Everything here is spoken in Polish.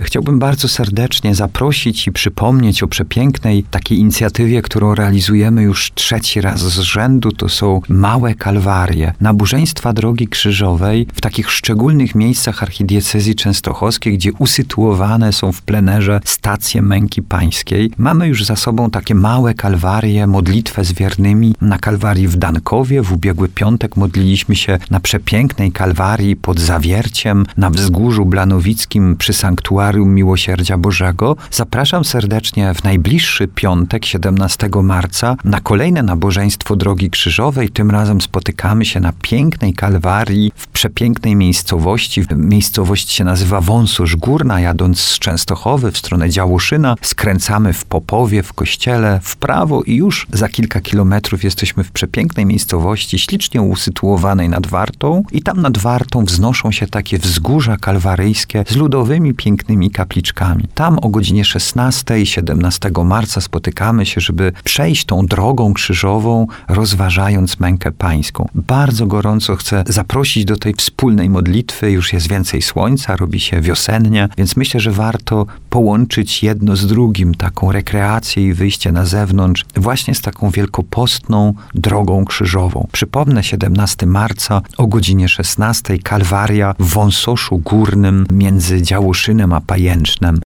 Chciałbym bardzo serdecznie zaprosić i przypomnieć o przepięknej takiej inicjatywie, którą realizujemy już 3. raz z rzędu. To są małe kalwarie. Nabożeństwa Drogi Krzyżowej w takich szczególnych miejscach archidiecezji częstochowskiej, gdzie usytuowane są w plenerze stacje Męki Pańskiej. Mamy już za sobą takie małe kalwarie, modlitwę z wiernymi na kalwarii w Dankowie. W ubiegły piątek modliliśmy się na przepięknej kalwarii pod Zawierciem, na Wzgórzu Blanowickim przy Sanktuarium Miłosierdzia Bożego. Zapraszam serdecznie w najbliższy piątek, 17 marca, na kolejne nabożeństwo Drogi Krzyżowej. Tym razem spotykamy się na pięknej kalwarii w przepięknej miejscowości. Miejscowość się nazywa Wąsosz Górna. Jadąc z Częstochowy w stronę Działoszyna, skręcamy w Popowie, w kościele, w prawo i już za kilka kilometrów jesteśmy w przepięknej miejscowości, ślicznie usytuowanej nad Wartą. I tam nad Wartą wznoszą się takie wzgórza kalwaryjskie z ludowymi, pięknymi kapliczkami. Tam o godzinie 16 17 marca spotykamy się, żeby przejść tą drogą krzyżową, rozważając mękę pańską. Bardzo gorąco chcę zaprosić do tej wspólnej modlitwy. Już jest więcej słońca, robi się wiosennie, więc myślę, że warto połączyć jedno z drugim, taką rekreację i wyjście na zewnątrz, właśnie z taką wielkopostną drogą krzyżową. Przypomnę, 17 marca o godzinie 16 kalwaria w Wąsoszu Górnym między Działoszynem a Pajęcznem.